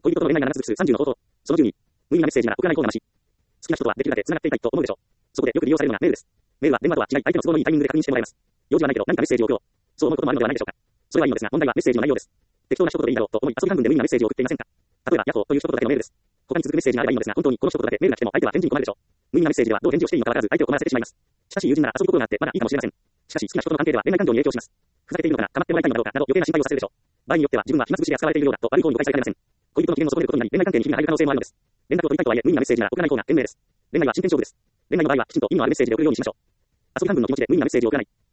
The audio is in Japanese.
恋人との恋愛が長続く数30の方法。その10に、無意味なメッセージなら送らない方がまし。好きな人とはできるだけ繋がっていたいと思うでしょう。そこでよく利用されるのがメールです。メールは電話とは違い、相手の都合のいいタイミングで確認してもらえます。用事はないけど何かメッセージを送ろう。そう思うこともあるのではないでしょうか。それはいいのですが、問題はメッセージの内容です。適当な一言でいいだろうと思い、遊び半分で無意味なメッセージを送っていませんか。例えば、ヤッホーという一言だけのメールです。他に続くメッセージがあればいいのですが、本当にこの一言だけメールが来ても相手は返事に困るでしょう。無意味なメッセージではどう返事をしていいのかわからず相手を困らせてしまいます。しかし友人なら遊ぶところがあってまだいいかもしれません。しかし好きな人との関係では恋愛感情に影響します。ふざけているのかな、構ってもらいたいのだろうかなど余計な心配をさせるでしょう。場合によっては自分は暇つぶしで扱われているようだと悪い方に誤解されかねません。恋人の機嫌を損ねることになり恋愛関係に非が入る可能性もあるのです。連絡を取りたいとはいえ無意味なメッセージなら送らない方が賢明です。恋愛は真剣勝負です。恋愛の場合はきちんと意味のあるメッセージで送るようにしましょう。遊び半分の気持ちで無意味なメッセージを送らない。